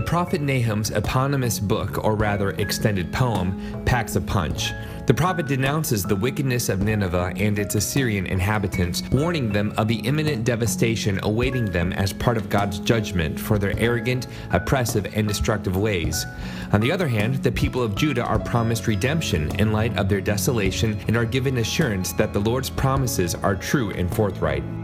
prophet Nahum's eponymous book, or rather extended poem, packs a punch. The prophet denounces the wickedness of Nineveh and its Assyrian inhabitants, warning them of the imminent devastation awaiting them as part of God's judgment for their arrogant, oppressive, and destructive ways. On the other hand, the people of Judah are promised redemption in light of their desolation and are given assurance that the Lord's promises are true and forthright.